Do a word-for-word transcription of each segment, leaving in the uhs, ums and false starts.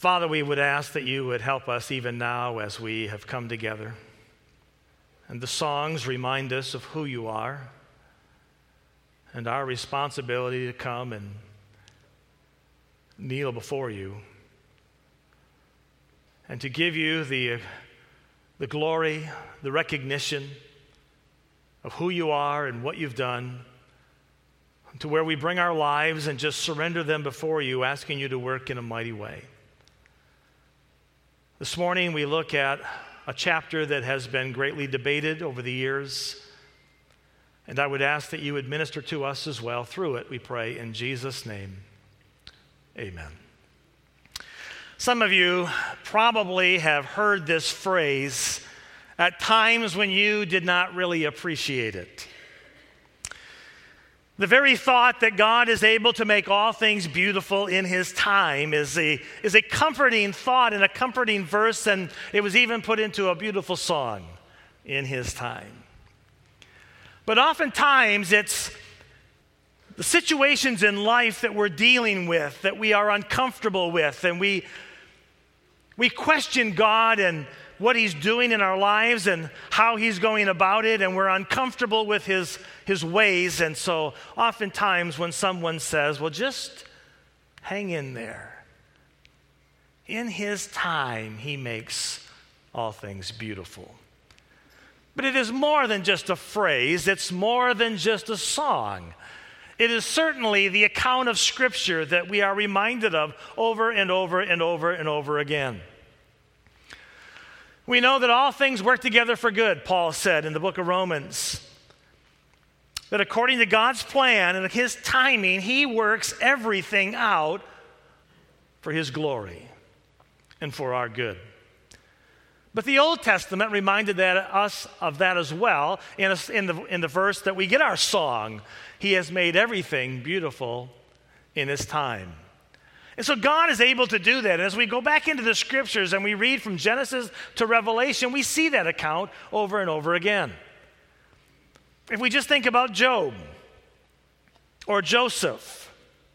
Father, we would ask that you would help us even now as we have come together. And the songs remind us of who you are and our responsibility to come and kneel before you and to give you the, the glory, the recognition of who you are and what you've done, to where we bring our lives and just surrender them before you, asking you to work in a mighty way. This morning we look at a chapter that has been greatly debated over the years, and I would ask that you would minister to us as well through it, we pray in Jesus' name. Amen. Some of you probably have heard this phrase at times when you did not really appreciate it. The very thought that God is able to make all things beautiful in his time is a, is a comforting thought and a comforting verse, and it was even put into a beautiful song, in his time. But oftentimes it's the situations in life that we're dealing with, that we are uncomfortable with, and we, we question God and what he's doing in our lives and how he's going about it, and we're uncomfortable with his, his ways. And so oftentimes when someone says, well, just hang in there. In his time, he makes all things beautiful. But it is more than just a phrase. It's more than just a song. It is certainly the account of Scripture that we are reminded of over and over and over and over again. We know that all things work together for good, Paul said in the book of Romans. That according to God's plan and his timing, he works everything out for his glory and for our good. But the Old Testament reminded that, us of that as well in, a, in, the, in the verse that we get our song, he has made everything beautiful in his time. And so God is able to do that. And as we go back into the Scriptures and we read from Genesis to Revelation, we see that account over and over again. If we just think about Job or Joseph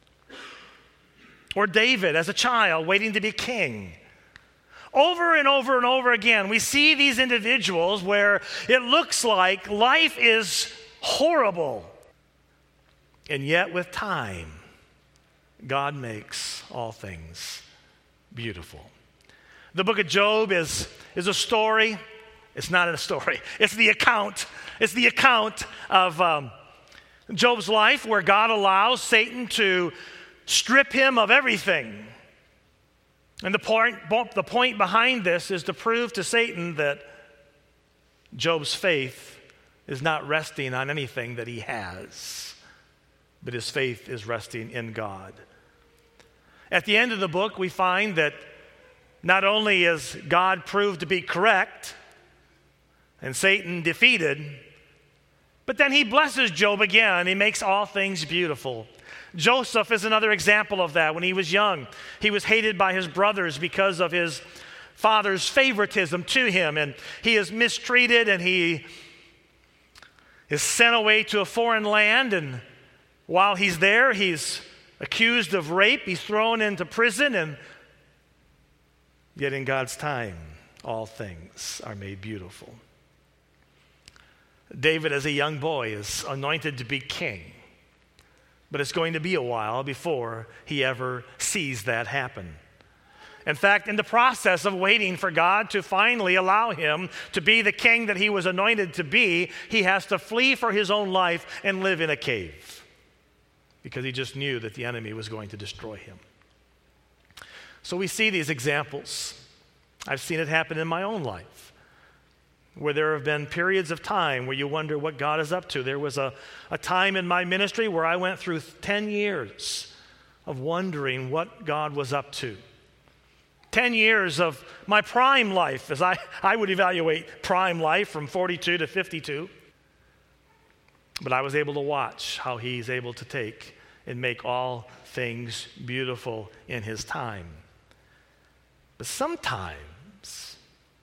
or David as a child waiting to be king, over and over and over again, we see these individuals where it looks like life is horrible. And yet with time, God makes all things beautiful. The book of Job is, is a story. It's not a story. It's the account. It's the account of um, Job's life where God allows Satan to strip him of everything. And the point, the point behind this is to prove to Satan that Job's faith is not resting on anything that he has, but his faith is resting in God. At the end of the book, we find that not only is God proved to be correct and Satan defeated, but then he blesses Job again. He makes all things beautiful. Joseph is another example of that. When he was young, he was hated by his brothers because of his father's favoritism to him, and he is mistreated, and he is sent away to a foreign land, and while he's there, he's accused of rape, he's thrown into prison, and yet in God's time, all things are made beautiful. David, as a young boy, is anointed to be king, but it's going to be a while before he ever sees that happen. In fact, in the process of waiting for God to finally allow him to be the king that he was anointed to be, he has to flee for his own life and live in a cave, because he just knew that the enemy was going to destroy him. So we see these examples. I've seen it happen in my own life, where there have been periods of time where you wonder what God is up to. There was a, a time in my ministry where I went through ten years of wondering what God was up to. ten years of my prime life, as I, I would evaluate prime life from forty-two to fifty-two. But I was able to watch how he's able to take and make all things beautiful in his time. But sometimes,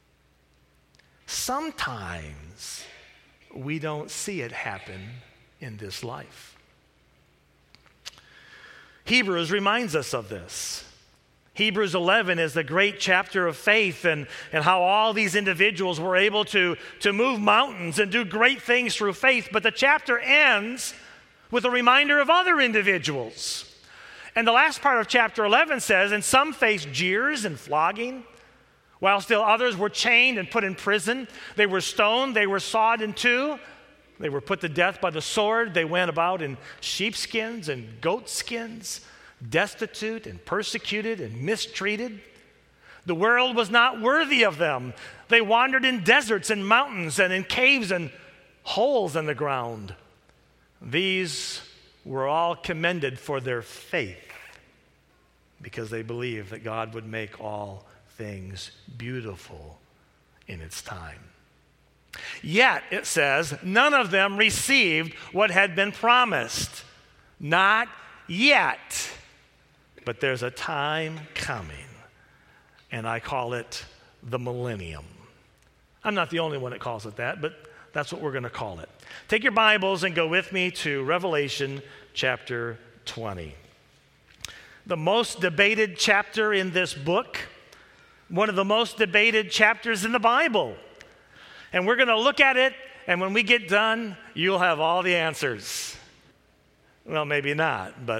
sometimes we don't see it happen in this life. Hebrews reminds us of this. Hebrews eleven is the great chapter of faith and, and how all these individuals were able to, to move mountains and do great things through faith. But the chapter ends with a reminder of other individuals. And the last part of chapter eleven says, and some faced jeers and flogging, while still others were chained and put in prison. They were stoned, they were sawed in two. They were put to death by the sword. They went about in sheepskins and goatskins, destitute and persecuted and mistreated. The world was not worthy of them. They wandered in deserts and mountains and in caves and holes in the ground. These were all commended for their faith because they believed that God would make all things beautiful in its time. Yet, it says, none of them received what had been promised. Not yet. But there's a time coming, and I call it the millennium. I'm not the only one that calls it that, but that's what we're going to call it. Take your Bibles and go with me to Revelation chapter twenty. The most debated chapter in this book, one of the most debated chapters in the Bible. And we're going to look at it, and when we get done, you'll have all the answers. Well, maybe not, but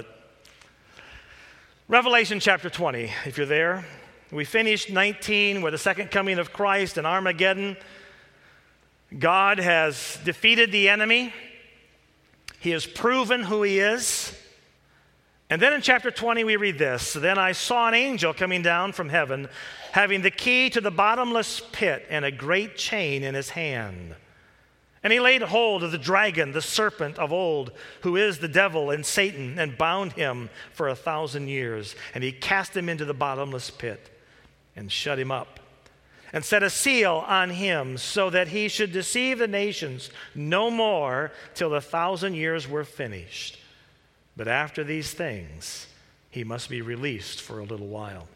Revelation chapter twenty, if you're there. We finished nineteen with the second coming of Christ and Armageddon. God has defeated the enemy. He has proven who he is. And then in chapter twenty we read this. Then I saw an angel coming down from heaven, having the key to the bottomless pit and a great chain in his hand. And he laid hold of the dragon, the serpent of old, who is the devil and Satan, and bound him for a thousand years. And he cast him into the bottomless pit and shut him up, and set a seal on him so that he should deceive the nations no more till the thousand years were finished. But after these things, he must be released for a little while.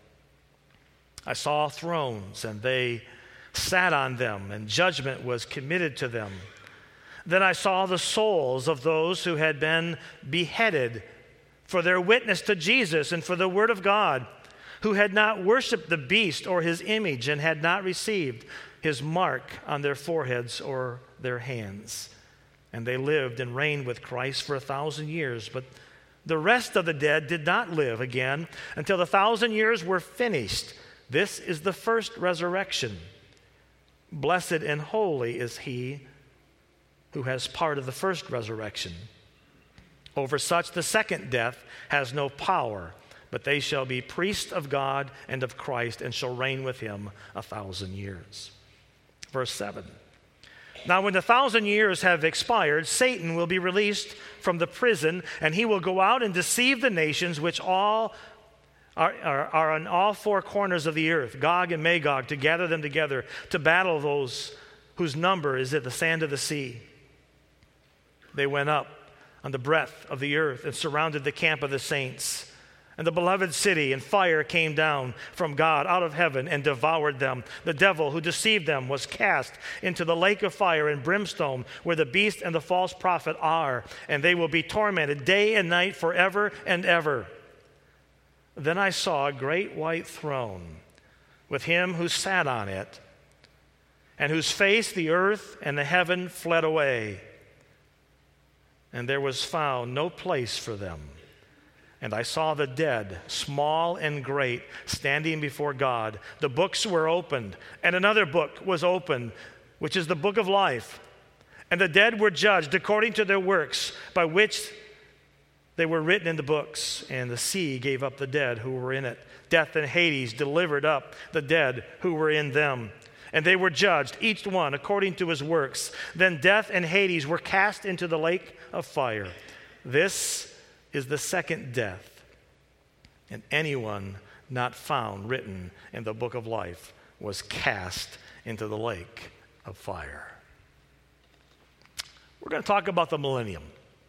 I saw thrones, and they sat on them, and judgment was committed to them. Then I saw the souls of those who had been beheaded for their witness to Jesus and for the word of God, who had not worshiped the beast or his image and had not received his mark on their foreheads or their hands. And they lived and reigned with Christ for a thousand years. But the rest of the dead did not live again until the thousand years were finished. This is the first resurrection. Blessed and holy is he who has part of the first resurrection. Over such the second death has no power, but they shall be priests of God and of Christ and shall reign with him a thousand years. Verse seven. Now when the thousand years have expired, Satan will be released from the prison, and he will go out and deceive the nations which all are, are, are on all four corners of the earth, Gog and Magog, to gather them together to battle those whose number is at the sand of the sea. They went up on the breadth of the earth and surrounded the camp of the saints and the beloved city, and fire came down from God out of heaven and devoured them. The devil who deceived them was cast into the lake of fire and brimstone, where the beast and the false prophet are, and they will be tormented day and night forever and ever. Then I saw a great white throne with him who sat on it, and whose face the earth and the heaven fled away, and there was found no place for them. And I saw the dead, small and great, standing before God. The books were opened, and another book was opened, which is the book of life. And the dead were judged according to their works, by which they were written in the books. And the sea gave up the dead who were in it. Death and Hades delivered up the dead who were in them. And they were judged, each one according to his works. Then death and Hades were cast into the lake of fire. This is the second death, and anyone not found written in the book of life was cast into the lake of fire. We're going to talk about the millennium.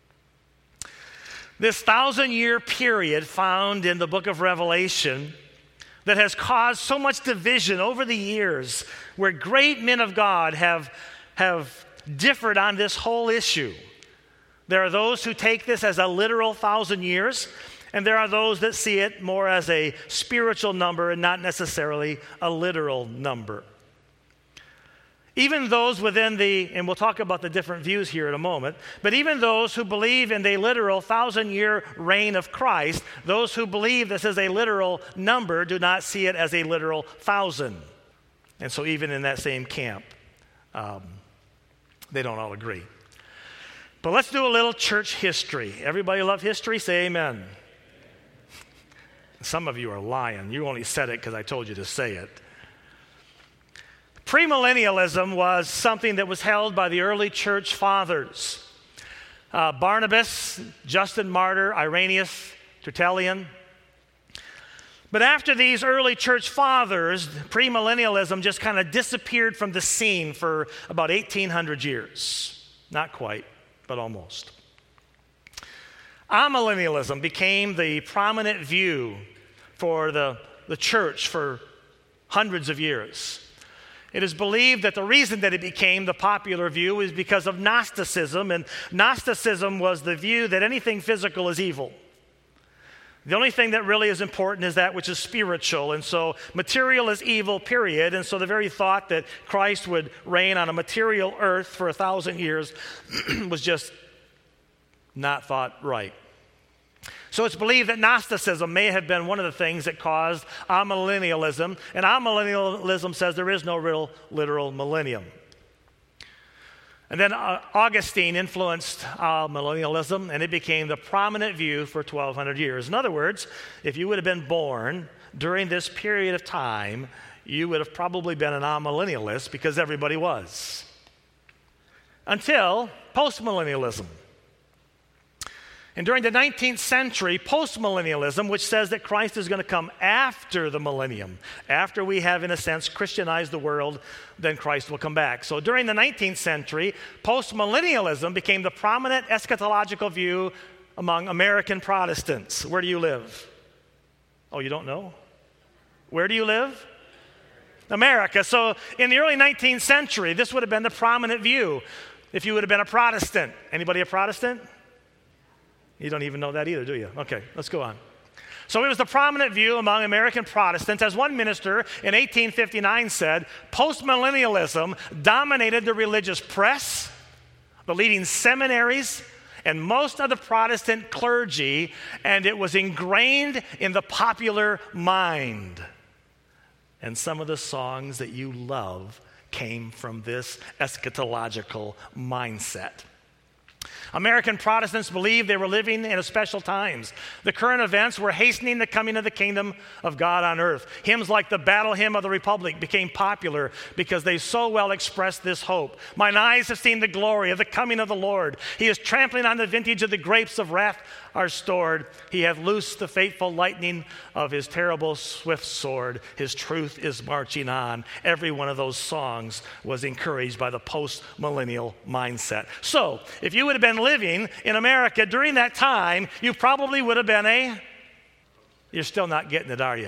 This thousand-year period found in the book of Revelation that has caused so much division over the years, where great men of God have, have differed on this whole issue. There are those who take this as a literal thousand years, And there are those that see it more as a spiritual number and not necessarily a literal number. Even those within the, and we'll talk about the different views here in a moment, but even those who believe in the literal thousand-year reign of Christ, those who believe this is a literal number do not see it as a literal thousand. And so even in that same camp, um, they don't all agree. But let's do a little church history. Everybody love history? Say amen. Some of you are lying. You only said it because I told you to say it. Premillennialism was something that was held by the early church fathers. Uh, Barnabas, Justin Martyr, Irenaeus, Tertullian. But after these early church fathers, premillennialism just kind of disappeared from the scene for about eighteen hundred years. Not quite, but almost. Amillennialism became the prominent view for the, the church for hundreds of years. It is believed that the reason that it became the popular view is because of Gnosticism, and Gnosticism was the view that anything physical is evil. The only thing that really is important is that which is spiritual, and so material is evil, period. And so the very thought that Christ would reign on a material earth for a thousand years was just not thought right. So it's believed that Gnosticism may have been one of the things that caused amillennialism, and amillennialism says there is no real literal millennium. And then uh, Augustine influenced amillennialism, and it became the prominent view for twelve hundred years. In other words, if you would have been born during this period of time, you would have probably been an amillennialist because everybody was. Until postmillennialism. And during the nineteenth century, postmillennialism, which says that Christ is going to come after the millennium, after we have, in a sense, Christianized the world, then Christ will come back. So during the nineteenth century, postmillennialism became the prominent eschatological view among American Protestants. Where do you live? Oh, you don't know? Where do you live? America. So in the early nineteenth century, this would have been the prominent view if you would have been a Protestant. Anybody a Protestant? You don't even know that either, do you? Okay, let's go on. So it was the prominent view among American Protestants. As one minister in eighteen fifty-nine said, postmillennialism dominated the religious press, the leading seminaries, and most of the Protestant clergy, and it was ingrained in the popular mind. And some of the songs that you love came from this eschatological mindset. American Protestants believed they were living in a special times. The current events were hastening the coming of the kingdom of God on earth. Hymns like the Battle Hymn of the Republic became popular because they so well expressed this hope. Mine eyes have seen the glory of the coming of the Lord. He is trampling on the vintage of the grapes of wrath are stored. He hath loosed the fateful lightning of his terrible swift sword. His truth is marching on. Every one of those songs was encouraged by the post-millennial mindset. So, if you would have been living in America during that time, you probably would have been a, you're still not getting it, are you?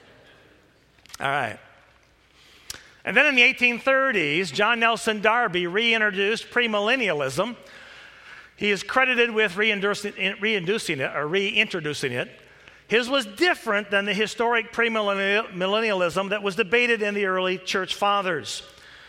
All right. And then in the eighteen thirties, John Nelson Darby reintroduced premillennialism. He is credited with reintroducing, reintroducing it, or reintroducing it. His was different than the historic premillennialism that was debated in the early church fathers.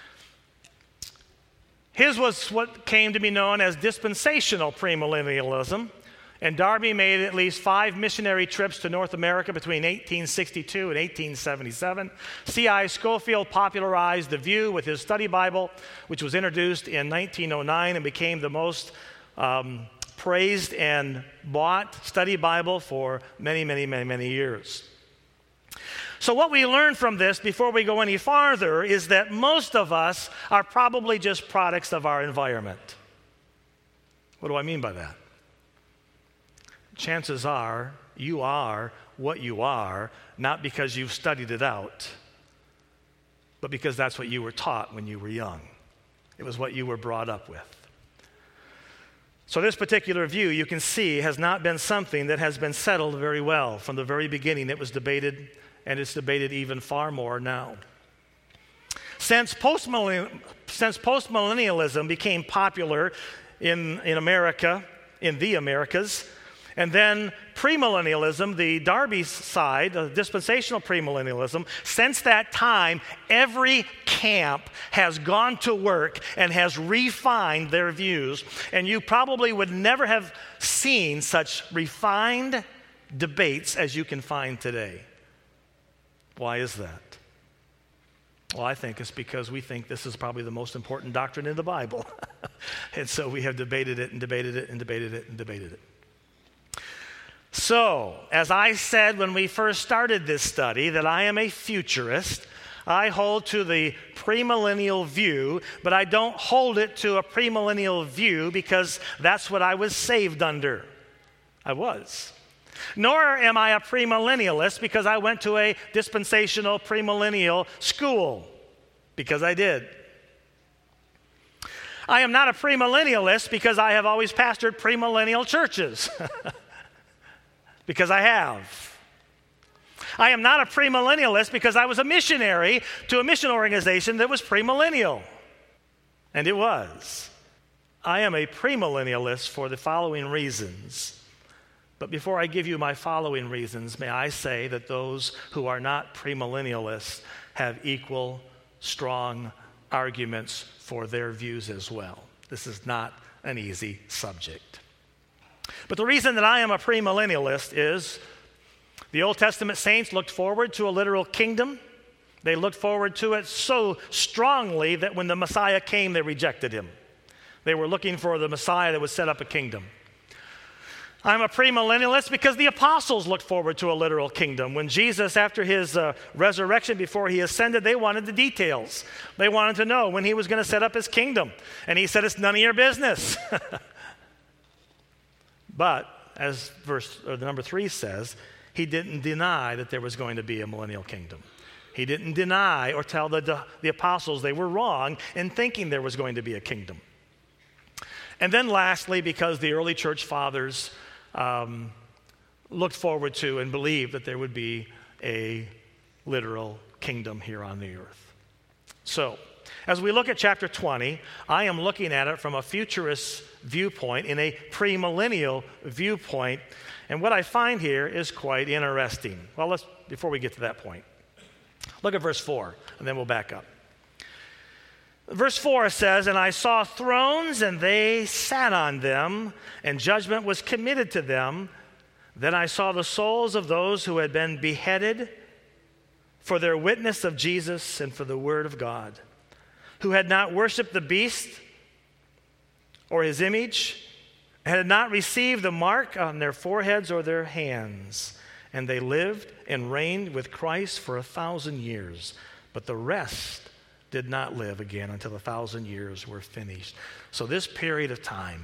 His was what came to be known as dispensational premillennialism, and Darby made at least five missionary trips to North America between eighteen sixty-two and eighteen seventy-seven. C I Scofield popularized the view with his study Bible, which was introduced in nineteen oh nine and became the most um, praised and bought study Bible for many, many, many, many years. So what we learn from this, before we go any farther, is that most of us are probably just products of our environment. What do I mean by that? Chances are you are what you are, not because you've studied it out, but because that's what you were taught when you were young. It was what you were brought up with. So this particular view, you can see, has not been something that has been settled very well. From the very beginning, it was debated, and it's debated even far more now. Since postmillennialism, since postmillennialism became popular in, in America, in the Americas, And then premillennialism, the Darby side, the dispensational premillennialism, since that time, every camp has gone to work and has refined their views. And you probably would never have seen such refined debates as you can find today. Why is that? Well, I think it's because we think this is probably the most important doctrine in the Bible. And so we have debated it and debated it and debated it and debated it. So, as I said when we first started this study, that I am a futurist. I hold to the premillennial view, but I don't hold it to a premillennial view because that's what I was saved under. I was. Nor am I a premillennialist because I went to a dispensational premillennial school, because I did. I am not a premillennialist because I have always pastored premillennial churches. Because I have. I am not a premillennialist because I was a missionary to a mission organization that was premillennial. And it was. I am a premillennialist for the following reasons. But before I give you my following reasons, may I say that those who are not premillennialists have equal, strong arguments for their views as well. This is not an easy subject. But the reason that I am a premillennialist is the Old Testament saints looked forward to a literal kingdom. They looked forward to it so strongly that when the Messiah came, they rejected him. They were looking for the Messiah that would set up a kingdom. I'm a premillennialist because the apostles looked forward to a literal kingdom. When Jesus, after his uh, resurrection, before he ascended, they wanted the details. They wanted to know when he was going to set up his kingdom. And he said, it's none of your business. But, as verse or the number three says, he didn't deny that there was going to be a millennial kingdom. He didn't deny or tell the, the apostles they were wrong in thinking there was going to be a kingdom. And then lastly, because the early church fathers um, looked forward to and believed that there would be a literal kingdom here on the earth. So, as we look at chapter twenty, I am looking at it from a futurist viewpoint, in a premillennial viewpoint. And what I find here is quite interesting. Well, let's, before we get to that point, look at verse four, and then we'll back up. Verse four says, and I saw thrones, and they sat on them, and judgment was committed to them. Then I saw the souls of those who had been beheaded for their witness of Jesus and for the word of God, who had not worshipped the beast or his image, and had not received the mark on their foreheads or their hands. And they lived and reigned with Christ for a thousand years. But the rest did not live again until the thousand years were finished. So this period of time,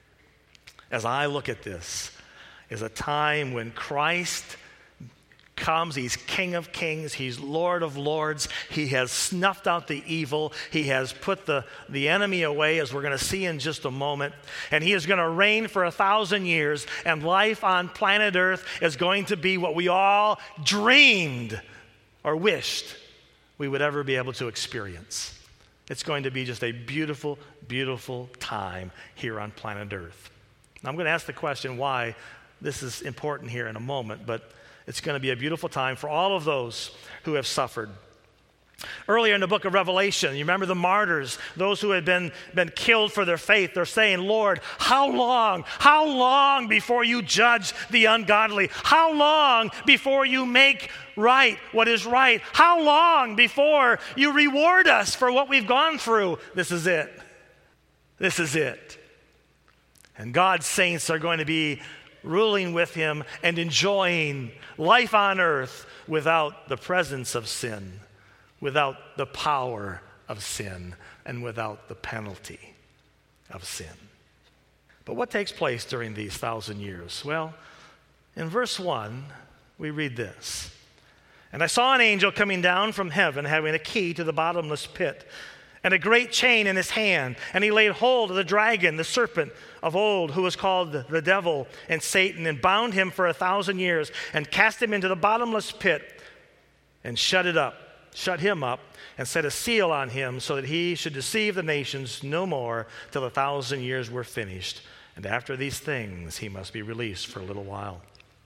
as I look at this, is a time when Christ comes. He's King of Kings. He's Lord of Lords. He has snuffed out the evil. He has put the, the enemy away, as we're going to see in just a moment. And he is going to reign for a thousand years. And life on planet Earth is going to be what we all dreamed or wished we would ever be able to experience. It's going to be just a beautiful, beautiful time here on planet Earth. Now, I'm going to ask the question why this is important here in a moment, but it's going to be a beautiful time for all of those who have suffered. Earlier in the book of Revelation, you remember the martyrs, those who had been, been killed for their faith. They're saying, Lord, how long, how long before you judge the ungodly? How long before you make right what is right? How long before you reward us for what we've gone through? This is it. This is it. And God's saints are going to be ruling with him and enjoying life on earth without the presence of sin, without the power of sin, and without the penalty of sin. But what takes place during these thousand years? Well, in verse one, we read this. And I saw an angel coming down from heaven, having a key to the bottomless pit, and a great chain in his hand. And he laid hold of the dragon, the serpent of old, who was called the devil and Satan, and bound him for a thousand years, and cast him into the bottomless pit, and shut it up, shut him up, and set a seal on him, so that he should deceive the nations no more till a thousand years were finished. And after these things, he must be released for a little while.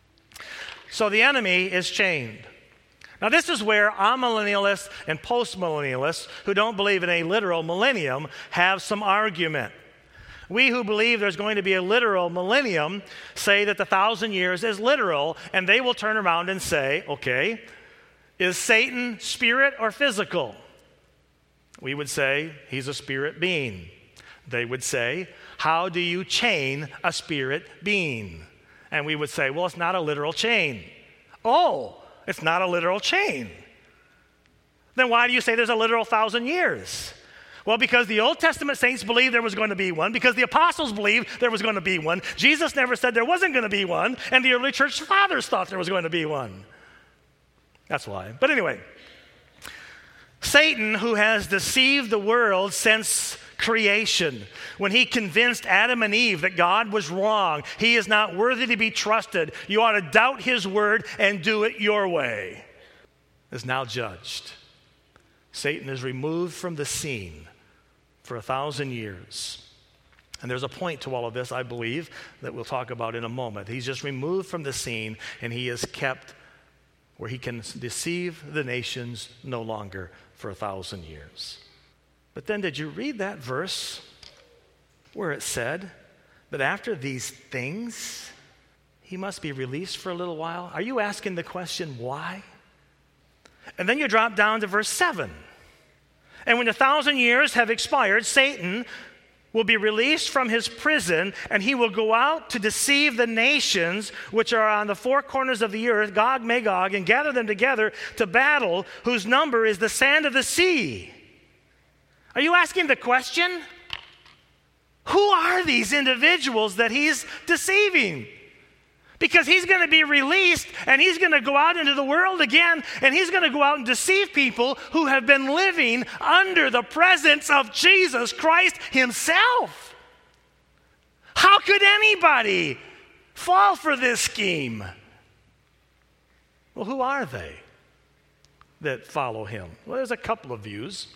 So the enemy is chained. Now, this is where amillennialists and postmillennialists who don't believe in a literal millennium have some argument. We who believe there's going to be a literal millennium say that the thousand years is literal, and they will turn around and say, okay, is Satan spirit or physical? We would say he's a spirit being. They would say, how do you chain a spirit being? And we would say, well, it's not a literal chain. Oh, it's not a literal chain. Then why do you say there's a literal thousand years? Well, because the Old Testament saints believed there was going to be one, because the apostles believed there was going to be one. Jesus never said there wasn't going to be one, and the early church fathers thought there was going to be one. That's why. But anyway, Satan, who has deceived the world since creation, when he convinced Adam and Eve that God was wrong, he is not worthy to be trusted, you ought to doubt his word and do it your way, is now judged. Satan is removed from the scene for a thousand years. And there's a point to all of this, I believe, that we'll talk about in a moment. He's just removed from the scene, and he is kept where he can deceive the nations no longer for a thousand years. But then did you read that verse where it said that after these things, he must be released for a little while? Are you asking the question, why? And then you drop down to verse seven. And when the thousand years have expired, Satan will be released from his prison, and he will go out to deceive the nations which are on the four corners of the earth, Gog, Magog, and gather them together to battle, whose number is the sand of the sea. Are you asking the question? Who are these individuals that he's deceiving? Because he's going to be released, and he's going to go out into the world again, and he's going to go out and deceive people who have been living under the presence of Jesus Christ himself. How could anybody fall for this scheme? Well, who are they that follow him? Well, there's a couple of views.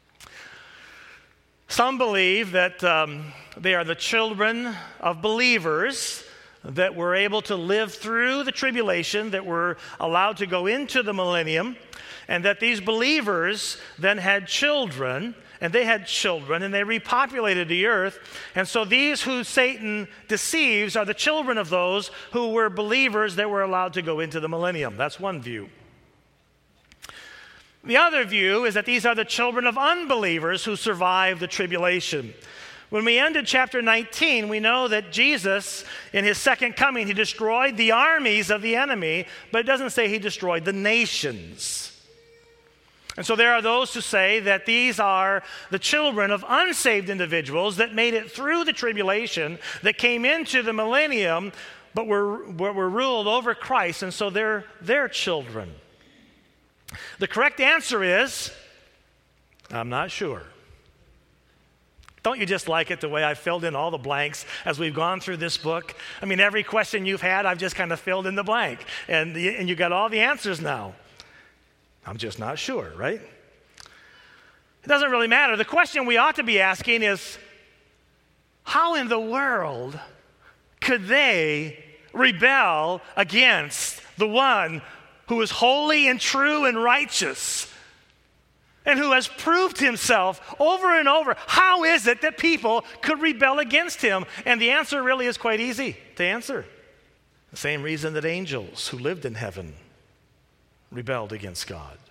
Some believe that um, they are the children of believers that were able to live through the tribulation, that were allowed to go into the millennium, and that these believers then had children, and they had children, and they repopulated the earth. And so these who Satan deceives are the children of those who were believers that were allowed to go into the millennium. That's one view. The other view is that these are the children of unbelievers who survived the tribulation. When we ended chapter nineteen, we know that Jesus, in his second coming, he destroyed the armies of the enemy, but it doesn't say he destroyed the nations. And so there are those who say that these are the children of unsaved individuals that made it through the tribulation, that came into the millennium, but were, were ruled over Christ, and so they're their children. The correct answer is, I'm not sure. Don't you just like it the way I filled in all the blanks as we've gone through this book? I mean, every question you've had, I've just kind of filled in the blank. And, the, and you got all the answers now. I'm just not sure, right? It doesn't really matter. The question we ought to be asking is, how in the world could they rebel against the one who is holy and true and righteous, and who has proved himself over and over? How is it that people could rebel against him? And the answer really is quite easy to answer. The same reason that angels who lived in heaven rebelled against God.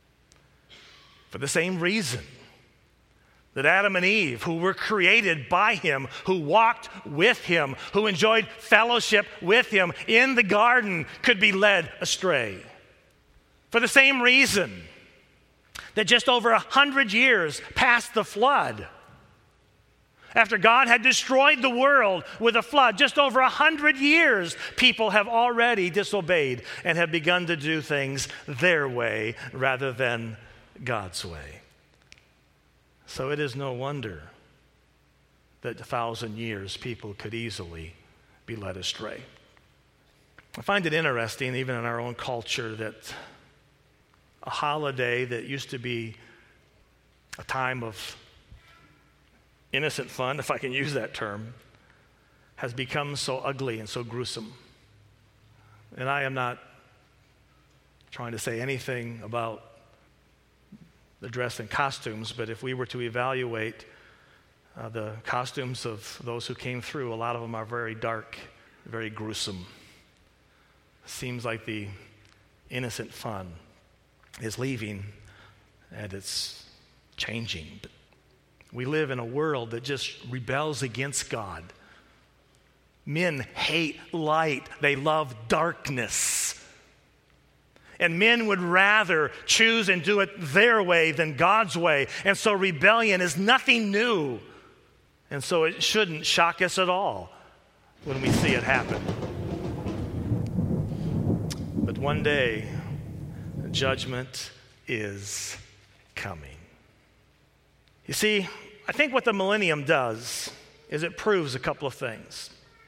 For the same reason that Adam and Eve, who were created by him, who walked with him, who enjoyed fellowship with him in the garden, could be led astray. For the same reason that just over a hundred years past the flood, after God had destroyed the world with a flood, just over a hundred years, people have already disobeyed and have begun to do things their way rather than God's way. So it is no wonder that a thousand years people could easily be led astray. I find it interesting, even in our own culture, that a holiday that used to be a time of innocent fun, if I can use that term, has become so ugly and so gruesome. And I am not trying to say anything about the dress and costumes, but if we were to evaluate uh, the costumes of those who came through, a lot of them are very dark, very gruesome. Seems like the innocent fun is leaving and it's changing. But we live in a world that just rebels against God. Men hate light. They love darkness. And men would rather choose and do it their way than God's way. And so rebellion is nothing new. And so it shouldn't shock us at all when we see it happen. But one day, judgment is coming. You see, I think what the millennium does is it proves a couple of things.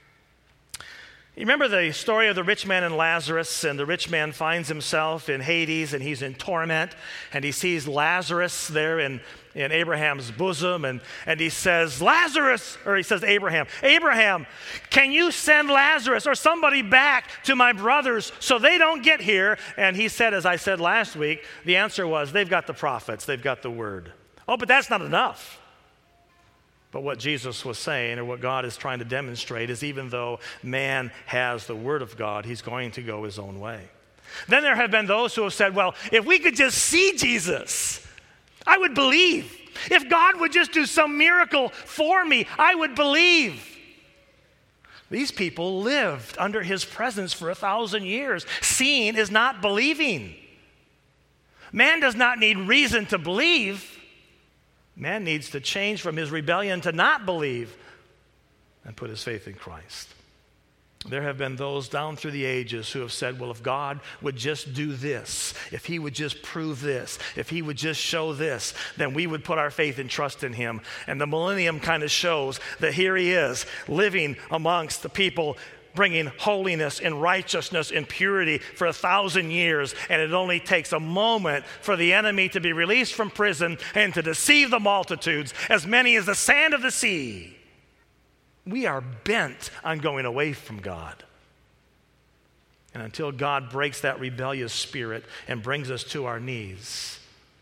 You remember the story of the rich man and Lazarus, and the rich man finds himself in Hades, and he's in torment, and he sees Lazarus there in, in Abraham's bosom, and, and he says, Lazarus, or he says to Abraham, Abraham, can you send Lazarus or somebody back to my brothers so they don't get here? And he said, as I said last week, the answer was, they've got the prophets, they've got the word. Oh, but that's not enough. But what Jesus was saying, or what God is trying to demonstrate, is even though man has the word of God, he's going to go his own way. Then there have been those who have said, well, if we could just see Jesus, I would believe. If God would just do some miracle for me, I would believe. These people lived under his presence for a thousand years. Seeing is not believing. Man does not need reason to believe. Man needs to change from his rebellion to not believe and put his faith in Christ. There have been those down through the ages who have said, well, if God would just do this, if he would just prove this, if he would just show this, then we would put our faith and trust in him. And the millennium kind of shows that here he is, living amongst the people, bringing holiness and righteousness and purity for a thousand years, and it only takes a moment for the enemy to be released from prison and to deceive the multitudes, as many as the sand of the sea. We are bent on going away from God. And until God breaks that rebellious spirit and brings us to our knees,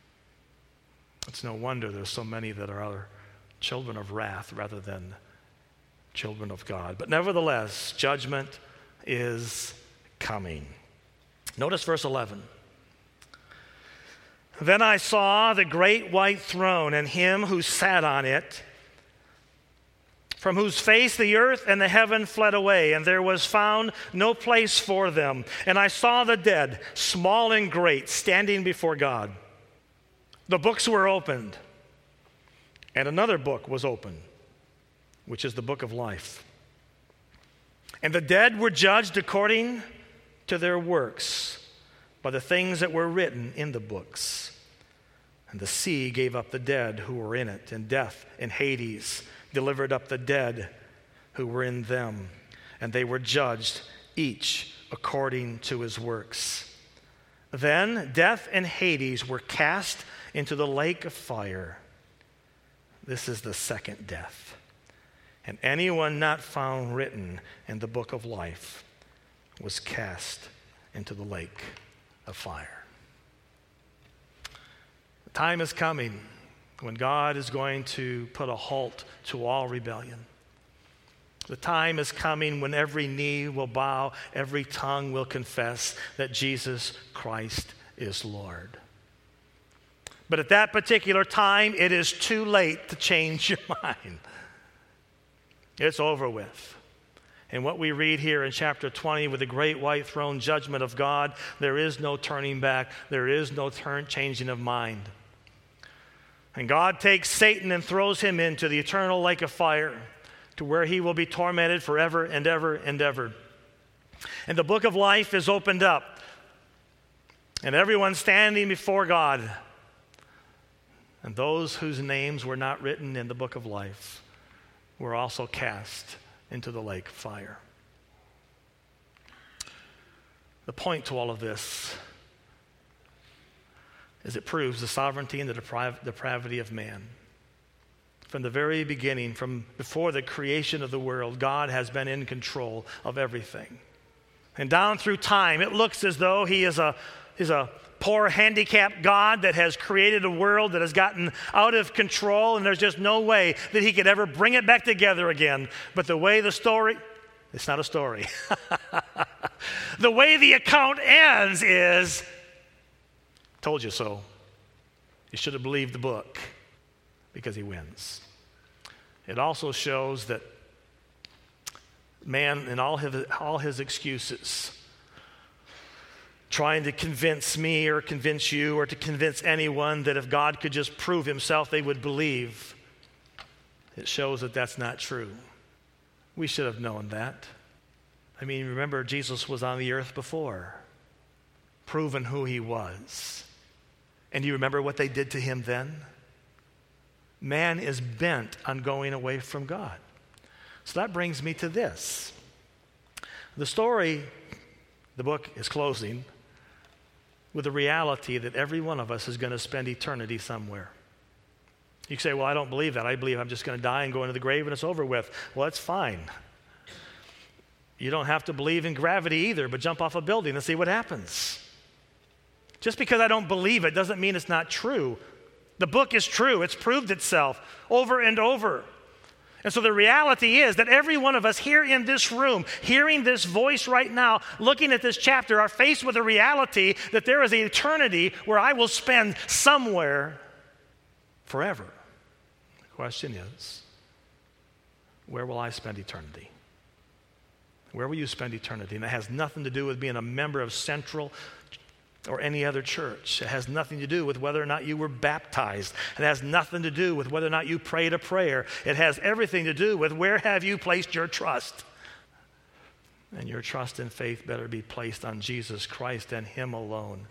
it's no wonder there's so many that are children of wrath rather than children of God. But nevertheless, judgment is coming. Notice verse eleven. Then I saw the great white throne and him who sat on it, from whose face the earth and the heaven fled away, and there was found no place for them. And I saw the dead, small and great, standing before God. The books were opened, and another book was opened, which is the book of life. And the dead were judged according to their works by the things that were written in the books. And the sea gave up the dead who were in it, and death and Hades delivered up the dead who were in them. And they were judged, each according to his works. Then death and Hades were cast into the lake of fire. This is the second death. And anyone not found written in the book of life was cast into the lake of fire. The time is coming when God is going to put a halt to all rebellion. The time is coming when every knee will bow, every tongue will confess that Jesus Christ is Lord. But at that particular time, it is too late to change your mind. It's over with. And what we read here in chapter twenty with the great white throne judgment of God, there is no turning back. There is no turn changing of mind. And God takes Satan and throws him into the eternal lake of fire, to where he will be tormented forever and ever and ever. And the book of life is opened up, and everyone standing before God, and those whose names were not written in the book of life were also cast into the lake of fire. The point to all of this is it proves the sovereignty and the deprav- depravity of man. From the very beginning, from before the creation of the world, God has been in control of everything. And down through time, it looks as though he is a, is a poor, handicapped God that has created a world that has gotten out of control, and there's just no way that he could ever bring it back together again. But the way the story, it's not a story. The way the account ends is, told you so. You should have believed the book, because he wins. It also shows that man, in all his, all his excuses, trying to convince me or convince you or to convince anyone that if God could just prove himself, they would believe, it shows that that's not true. We should have known that. I mean, remember, Jesus was on the earth before, proven who he was. And you remember what they did to him then? Man is bent on going away from God. So that brings me to this. The story, the book is closing with the reality that every one of us is going to spend eternity somewhere. You say, well, I don't believe that. I believe I'm just going to die and go into the grave and it's over with. Well, that's fine. You don't have to believe in gravity either, but jump off a building and see what happens. Just because I don't believe it doesn't mean it's not true. The book is true. It's proved itself over and over. And so the reality is that every one of us here in this room, hearing this voice right now, looking at this chapter, are faced with a reality that there is an eternity where I will spend somewhere forever. The question is, where will I spend eternity? Where will you spend eternity? And it has nothing to do with being a member of Central or any other church. It has nothing to do with whether or not you were baptized. It has nothing to do with whether or not you prayed a prayer. It has everything to do with where have you placed your trust. And your trust and faith better be placed on Jesus Christ and him alone.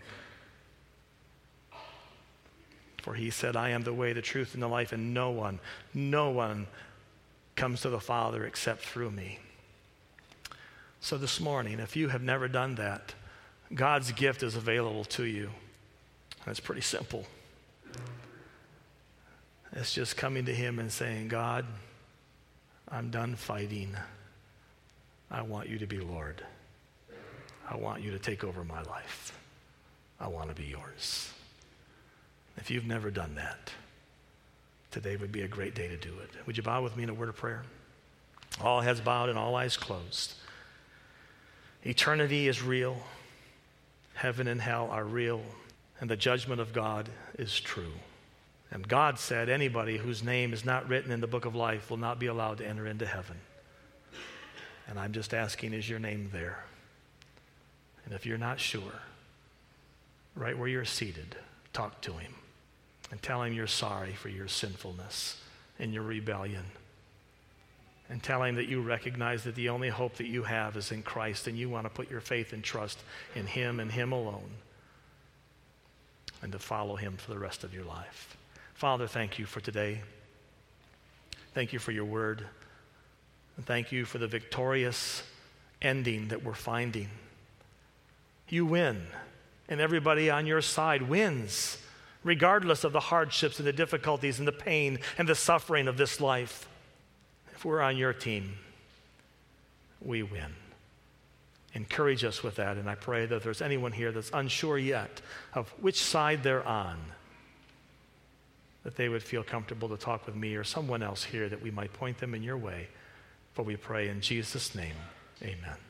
For he said, I am the way, the truth, and the life, and no one, no one comes to the Father except through me. So this morning, if you have never done that, God's gift is available to you. And it's pretty simple. It's just coming to him and saying, God, I'm done fighting. I want you to be Lord. I want you to take over my life. I want to be yours. If you've never done that, today would be a great day to do it. Would you bow with me in a word of prayer? All heads bowed and all eyes closed. Eternity is real. Heaven and hell are real, and the judgment of God is true. And God said anybody whose name is not written in the book of life will not be allowed to enter into heaven. And I'm just asking, is your name there? And if you're not sure, right where you're seated, talk to him and tell him you're sorry for your sinfulness and your rebellion. And tell him that you recognize that the only hope that you have is in Christ, and you want to put your faith and trust in him and him alone, and to follow him for the rest of your life. Father, thank you for today. Thank you for your word. And thank you for the victorious ending that we're finding. You win, and everybody on your side wins, regardless of the hardships and the difficulties and the pain and the suffering of this life. If we're on your team, we win. Encourage us with that, and I pray that if there's anyone here that's unsure yet of which side they're on, that they would feel comfortable to talk with me or someone else here, that we might point them in your way. For we pray in Jesus' name, amen.